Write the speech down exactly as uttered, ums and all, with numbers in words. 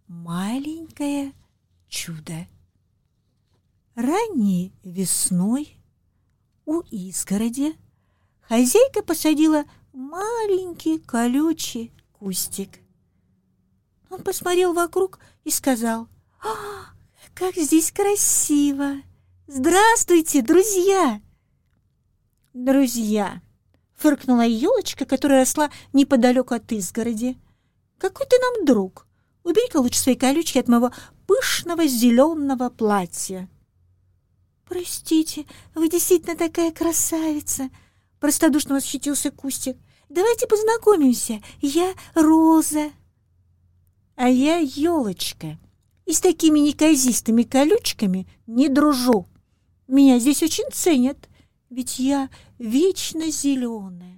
маленькое чудо. Ранней весной у изгороди хозяйка посадила маленький колючий кустик. Он посмотрел вокруг и сказал: «А, как здесь красиво! Здравствуйте, друзья!» «Друзья!» — фыркнула елочка, которая росла неподалеку от изгороди. «Какой ты нам друг! Убери-ка лучше свои колючки от моего пышного зеленого платья!» «Простите, вы действительно такая красавица!» — простодушно восхитился кустик. «Давайте познакомимся. Я Роза». «А я елочка, и с такими неказистыми колючками не дружу. Меня здесь очень ценят, ведь я вечно зеленая».